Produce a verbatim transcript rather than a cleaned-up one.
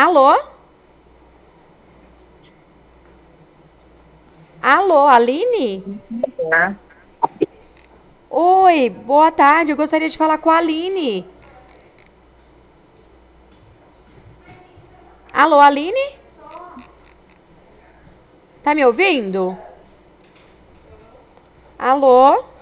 Alô? Alô, Aline? Tá? Oi, boa tarde. Eu gostaria de falar com a Aline. Alô, Aline? Tá me ouvindo? Alô?